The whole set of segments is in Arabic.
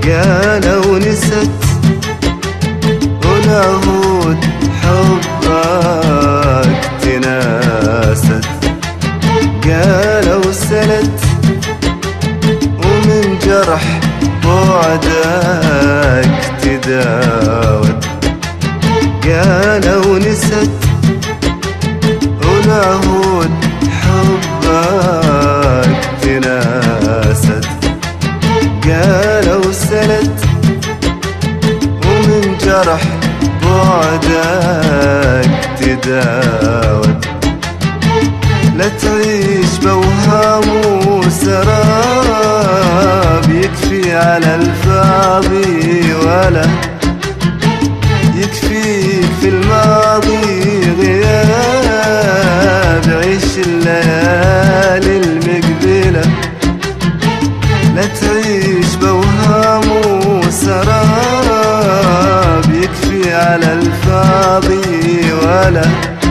قالوا نست والعهود حبك تناست، قالوا سلت ومن جرح بعدك تداوت، قالوا نست والعهود حبك تناست، قالوا سلت ومن جرح بعدك تداوت. لا تعيش بوهام وسراب يكفي على الفاضي، ولا يكفيك في الماضي غياب. عيش الليالي المقبلة، لا تعيش بوهام وسراب يكفي على الفاضي، ولا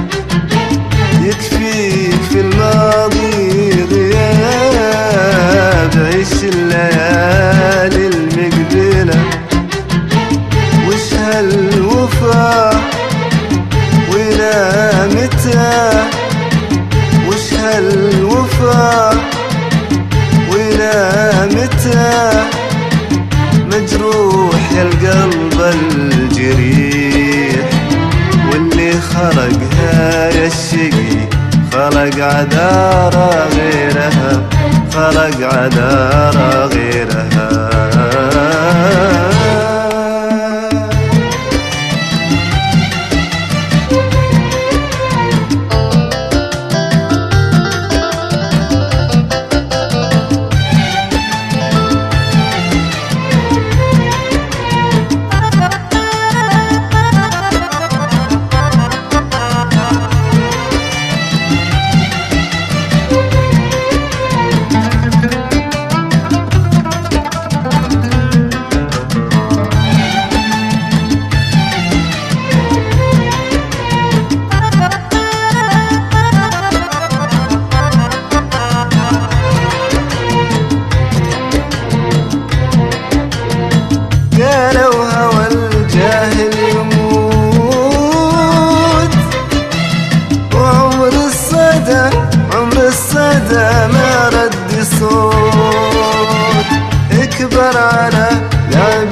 يكفيك في الماضي غياب. عيش الليالي المقبلة، وش هالوفا ولا متى، وش هالوفا ولا متى. مجروح يا القلب الجريح، واللي خلقها يا الشقي خلق عذارى غيرها، خلق عذارى غيرها. قالوا هوى الجاهل يموت، وعمر الصدى عمر الصدى ما رد صوت. اكبر على لعب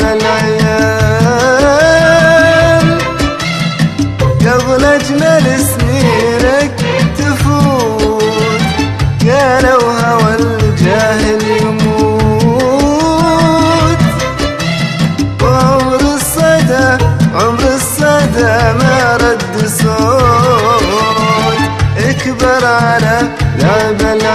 العيال قبل اجمل سنينك تفوت. قالوا هوى الجاهل يموت، عمر الصدى ما رد صوت. اكبر على لعب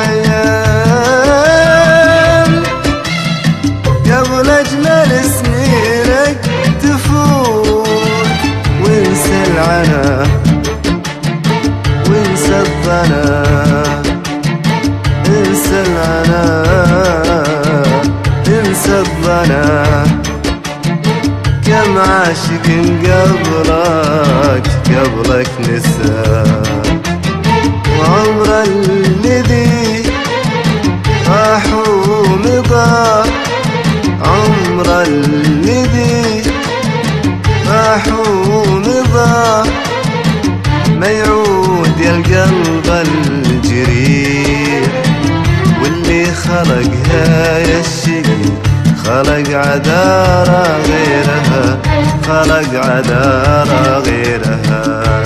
العيال قبل اجمل سنينك تفوت. وانسى العنا وانسى الظنا، انسى العنا انسى الظنا. كم عاشق قبلك نسى، وعمر الذي راح ومضى، عمر الذي راح ومضى. ما يعود يا القلب الجريح، واللي خلقها يا الشقي خلق عذارى غيرها، خلق عذارى غيرها.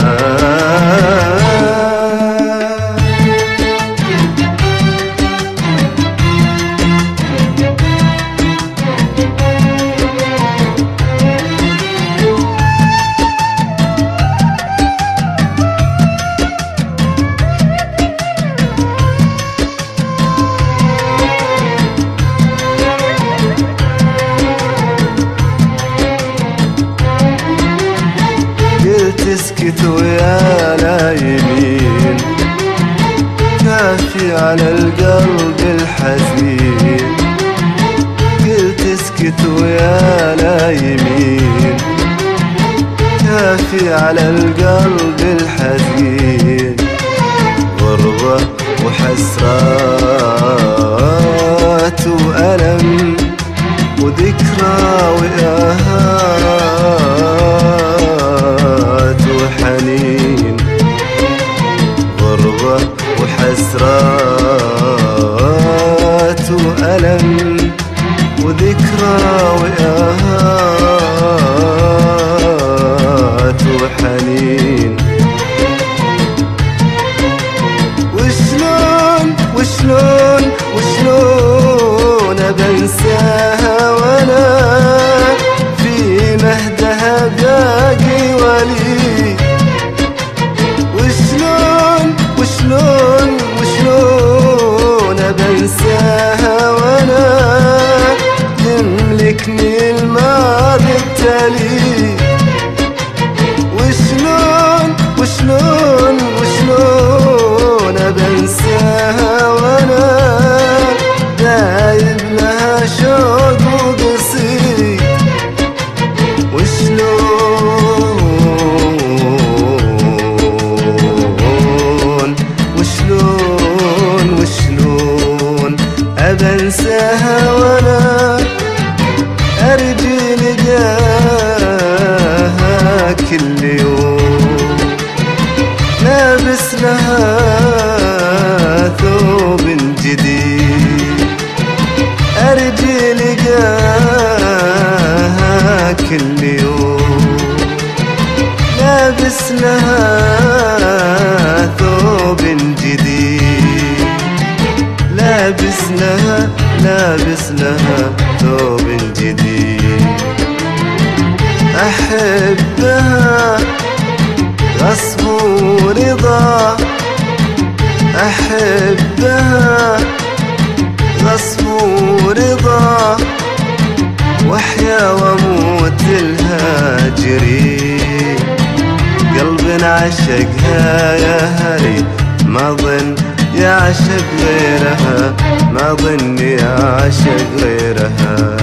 تسكت ويا لا يمين، كافي على القلب الحزين. قلت اسكت ويا لا يمين، كافي على القلب الحزين. غربة وحسرات وألم وذكرى وآهات وحنين، غربة وحسرات وألم، وذكرى وآهات وحنين. وشلون بنساها وانا في مهدها باقي ولي؟ وشلون بنساها وانا يملكني الماضي التالي؟ وشلون بنساها وانا دايب لها شوق وقصيد؟ وشلون أبنساها وانا أرجي لقاها كل يوم، لابس لها ثوب جديد، أرجي لقاها كل يوم، لابس لها ثوب جديد، لابس لها ثوب جديد. أحبها غصب ورضا، أحبها غصب ورضا، وأحيا وأموت الهاجرين. قلب عشقها يا هلي ما ظن يعشق غيرها، ما ظن يعشق غيرها.